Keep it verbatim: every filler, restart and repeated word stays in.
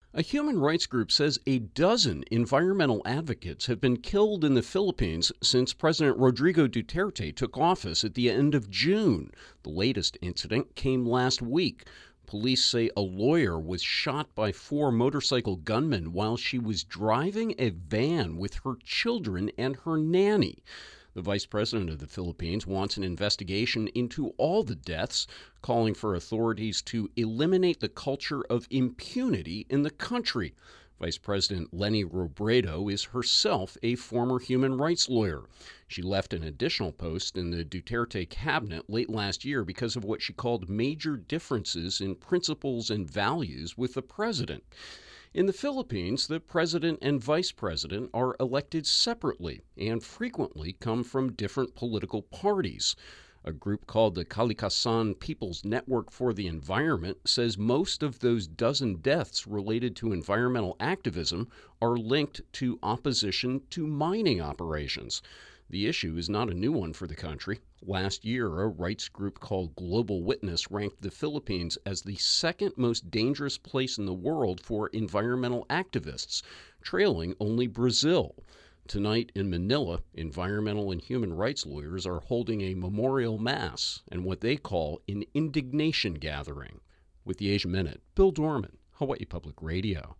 A human rights group says a dozen environmental advocates have been killed in the Philippines since President Rodrigo Duterte took office at the end of June. The latest incident came last week. Police say a lawyer was shot by four motorcycle gunmen while she was driving a van with her children and her nanny. The vice president of the Philippines wants an investigation into all the deaths, calling for authorities to eliminate the culture of impunity in the country. Vice President Leni Robredo is herself a former human rights lawyer. She left an additional post in the Duterte cabinet late last year because of what she called major differences in principles and values with the president. In the Philippines, the president and vice president are elected separately and frequently come from different political parties. A group called the Kalikasan People's Network for the Environment says most of those dozen deaths related to environmental activism are linked to opposition to mining operations. The issue is not a new one for the country. Last year, a rights group called Global Witness ranked the Philippines as the second most dangerous place in the world for environmental activists, trailing only Brazil. Tonight in Manila, environmental and human rights lawyers are holding a memorial mass and what they call an indignation gathering. With the Asia Minute, Bill Dorman, Hawaii Public Radio.